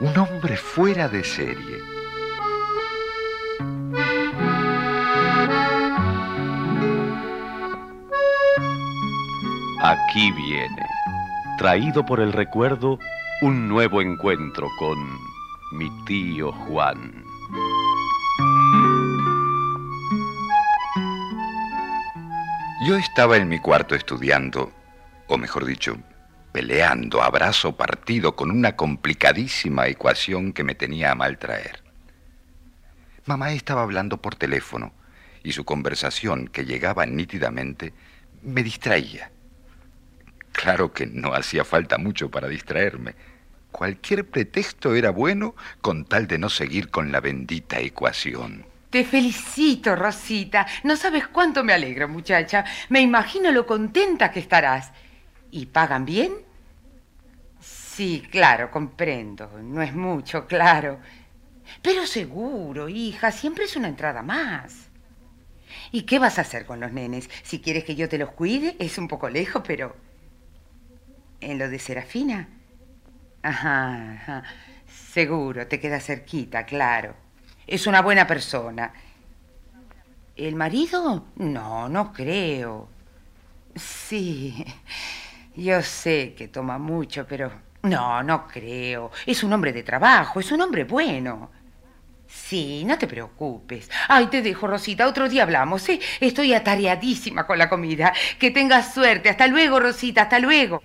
Un hombre fuera de serie. Aquí viene, traído por el recuerdo, un nuevo encuentro con mi tío Juan. Yo estaba en mi cuarto estudiando, o mejor dicho, peleando a brazo partido con una complicadísima ecuación que me tenía a mal traer. Mamá estaba hablando por teléfono y su conversación, que llegaba nítidamente, me distraía. Claro que no hacía falta mucho para distraerme. Cualquier pretexto era bueno con tal de no seguir con la bendita ecuación. Te felicito, Rosita. No sabes cuánto me alegro, muchacha. Me imagino lo contenta que estarás. ¿Y pagan bien? Sí, claro, comprendo. No es mucho, claro. Pero seguro, hija, siempre es una entrada más. ¿Y qué vas a hacer con los nenes? Si quieres que yo te los cuide, es un poco lejos, pero... ¿En lo de Serafina? Ajá. Seguro, te queda cerquita, claro. Es una buena persona. ¿El marido? No, no creo. Sí, yo sé que toma mucho, pero... No creo. Es un hombre de trabajo, es un hombre bueno. Sí, no te preocupes. Ay, te dejo, Rosita. Otro día hablamos, ¿eh? Estoy atareadísima con la comida. Que tengas suerte. Hasta luego, Rosita, hasta luego.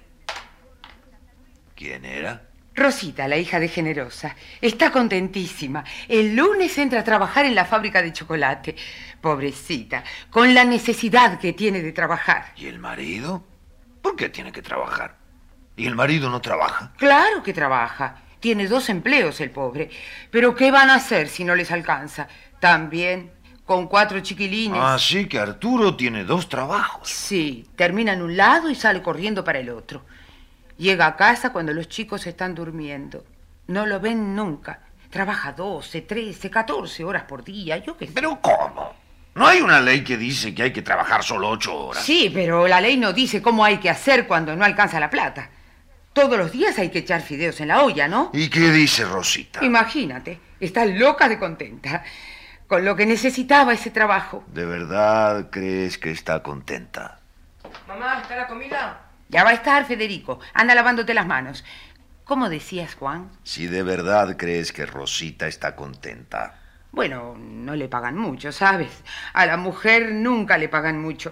¿Quién era? Rosita, la hija de Generosa. Está contentísima. El lunes entra a trabajar en la fábrica de chocolate. Pobrecita, con la necesidad que tiene de trabajar. ¿Y el marido? ¿Por qué tiene que trabajar? ¿Y el marido no trabaja? Claro que trabaja. Tiene 2 empleos el pobre. Pero ¿qué van a hacer si no les alcanza? También con 4 chiquilines. Así que Arturo tiene 2 trabajos. Sí, termina en un lado y sale corriendo para el otro. Llega a casa cuando los chicos están durmiendo. No lo ven nunca. Trabaja 12, 13, 14 horas por día, yo qué sé. ¿Pero cómo? ¿No hay una ley que dice que hay que trabajar solo 8 horas? Sí, pero la ley no dice cómo hay que hacer cuando no alcanza la plata. Todos los días hay que echar fideos en la olla, ¿no? ¿Y qué dice Rosita? Imagínate, está loca de contenta con lo que necesitaba ese trabajo. ¿De verdad crees que está contenta? Mamá, ¿está la comida? Ya va a estar, Federico. Anda lavándote las manos. ¿Cómo decías, Juan? Si de verdad crees que Rosita está contenta. Bueno, no le pagan mucho, ¿sabes? A la mujer nunca le pagan mucho.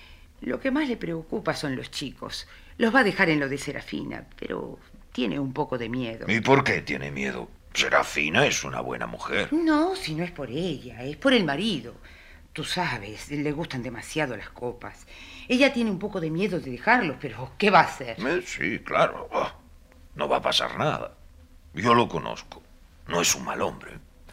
Lo que más le preocupa son los chicos. Los va a dejar en lo de Serafina, pero tiene un poco de miedo. ¿Y por qué tiene miedo? Serafina es una buena mujer. No, si no es por ella, es por el marido. Tú sabes, le gustan demasiado las copas. Ella tiene un poco de miedo de dejarlos, pero ¿qué va a hacer? Sí, claro. No va a pasar nada. Yo lo conozco. No es un mal hombre.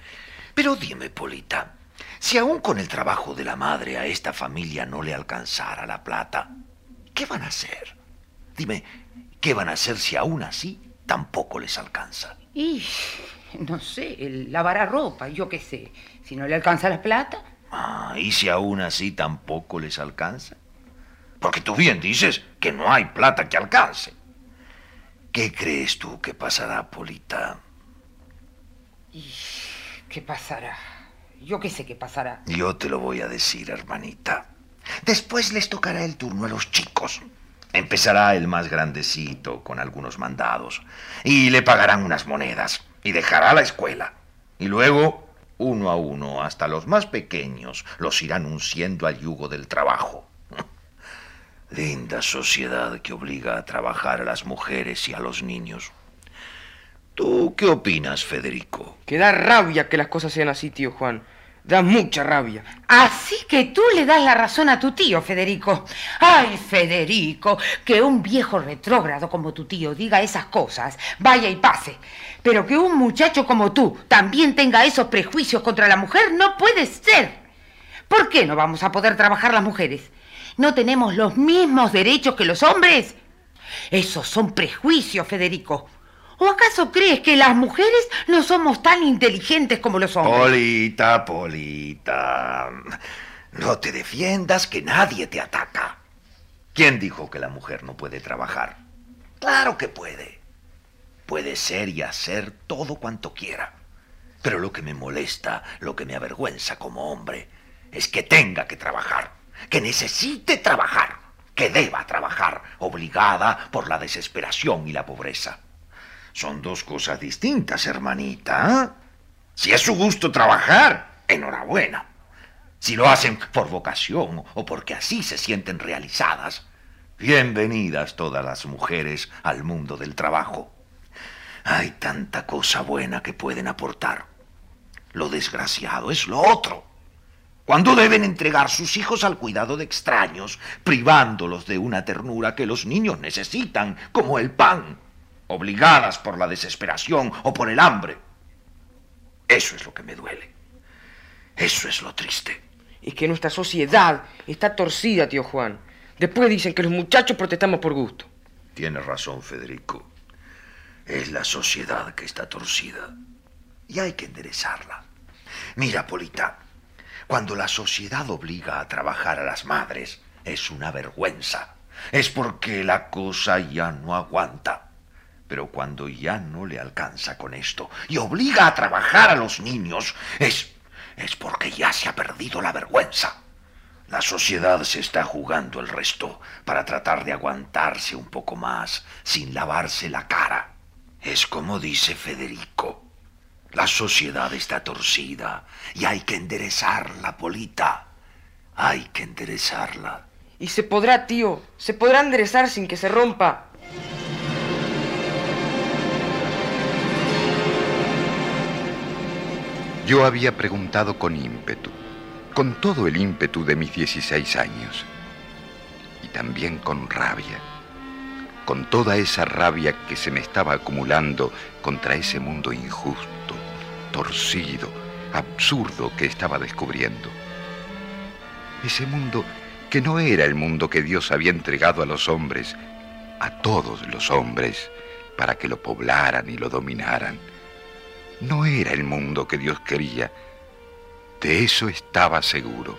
Pero dime, Polita, si aún con el trabajo de la madre a esta familia no le alcanzara la plata, ¿qué van a hacer? Dime, ¿qué van a hacer si aún así tampoco les alcanza? Y no sé, él lavará ropa, yo qué sé. Si no le alcanza la plata... ¿Y si aún así tampoco les alcanza? Porque tú bien dices que no hay plata que alcance. ¿Qué crees tú que pasará, Polita? ¿Y qué pasará? Yo qué sé qué pasará. Yo te lo voy a decir, hermanita. Después les tocará el turno a los chicos. Empezará el más grandecito con algunos mandados. Y le pagarán unas monedas. Y dejará la escuela. Y luego, uno a uno, hasta los más pequeños, los irán unciendo al yugo del trabajo. Linda sociedad que obliga a trabajar a las mujeres y a los niños. ¿Tú qué opinas, Federico? Que da rabia que las cosas sean así, tío Juan. Da mucha rabia. Así que tú le das la razón a tu tío, Federico. Ay, Federico, que un viejo retrógrado como tu tío diga esas cosas, vaya y pase. Pero que un muchacho como tú también tenga esos prejuicios contra la mujer no puede ser. ¿Por qué no vamos a poder trabajar las mujeres? ¿No tenemos los mismos derechos que los hombres? Esos son prejuicios, Federico. ¿O acaso crees que las mujeres no somos tan inteligentes como los hombres? Polita. No te defiendas, que nadie te ataca. ¿Quién dijo que la mujer no puede trabajar? Claro que puede. Puede ser y hacer todo cuanto quiera. Pero lo que me molesta, lo que me avergüenza como hombre, es que tenga que trabajar, que necesite trabajar, que deba trabajar, obligada por la desesperación y la pobreza. Son dos cosas distintas, hermanita. ¿Eh? Si es su gusto trabajar, enhorabuena. Si lo hacen por vocación o porque así se sienten realizadas, bienvenidas todas las mujeres al mundo del trabajo. Hay tanta cosa buena que pueden aportar. Lo desgraciado es lo otro. Cuando deben entregar sus hijos al cuidado de extraños, privándolos de una ternura que los niños necesitan, como el pan, obligadas por la desesperación o por el hambre. Eso es lo que me duele. Eso es lo triste. Es que nuestra sociedad está torcida, tío Juan. Después dicen que los muchachos protestamos por gusto. Tienes razón, Federico. Es la sociedad que está torcida. Y hay que enderezarla. Mira, Polita, cuando la sociedad obliga a trabajar a las madres, es una vergüenza. Es porque la cosa ya no aguanta. Pero cuando ya no le alcanza con esto y obliga a trabajar a los niños, es porque ya se ha perdido la vergüenza. La sociedad se está jugando el resto para tratar de aguantarse un poco más sin lavarse la cara. Es como dice Federico. La sociedad está torcida y hay que enderezarla, Polita. Hay que enderezarla. Y se podrá, tío. Se podrá enderezar sin que se rompa. Yo había preguntado con ímpetu, con todo el ímpetu de mis 16 años, y también con rabia, con toda esa rabia que se me estaba acumulando contra ese mundo injusto, torcido, absurdo que estaba descubriendo. Ese mundo que no era el mundo que Dios había entregado a los hombres, a todos los hombres, para que lo poblaran y lo dominaran. No era el mundo que Dios quería. De eso estaba seguro.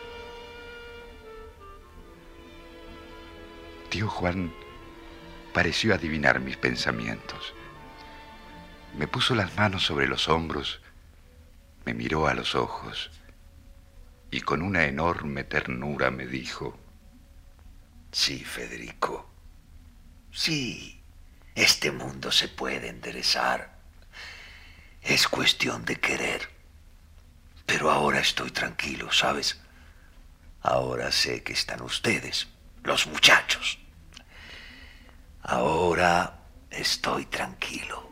Tío Juan pareció adivinar mis pensamientos. Me puso las manos sobre los hombros, me miró a los ojos y con una enorme ternura me dijo: Sí, Federico. Sí, este mundo se puede enderezar. Es cuestión de querer. Pero ahora estoy tranquilo, ¿sabes? Ahora sé que están ustedes, los muchachos. Ahora estoy tranquilo.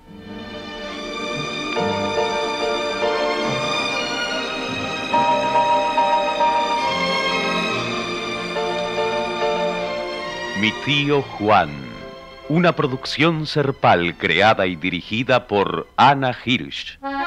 Mi tío Juan, una producción Serpal creada y dirigida por Ana Hirsch.